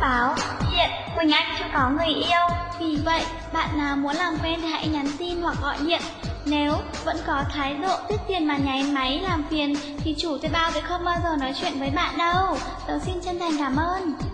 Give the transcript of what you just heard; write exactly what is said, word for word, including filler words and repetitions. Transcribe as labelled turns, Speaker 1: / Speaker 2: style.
Speaker 1: báo hiện Quỳnh Anh chưa có người yêu. Vì vậy, bạn nào muốn làm quen thì hãy nhắn tin hoặc gọi điện. Nếu vẫn có thái độ tiếc tiền mà nháy máy làm phiền thì chủ thuê bao sẽ không bao giờ nói chuyện với bạn đâu. Tớ xin chân thành cảm ơn.